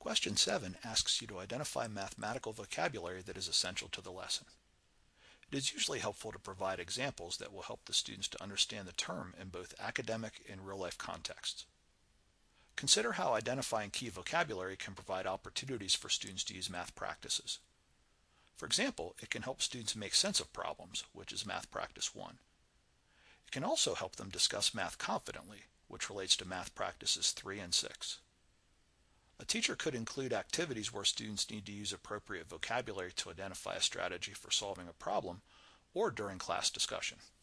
Question 7 asks you to identify mathematical vocabulary that is essential to the lesson. It is usually helpful to provide examples that will help the students to understand the term in both academic and real-life contexts. Consider how identifying key vocabulary can provide opportunities for students to use math practices. For example, it can help students make sense of problems, which is Math Practice 1. It can also help them discuss math confidently, which relates to Math Practices 3 and 6. A teacher could include activities where students need to use appropriate vocabulary to identify a strategy for solving a problem, or during class discussion.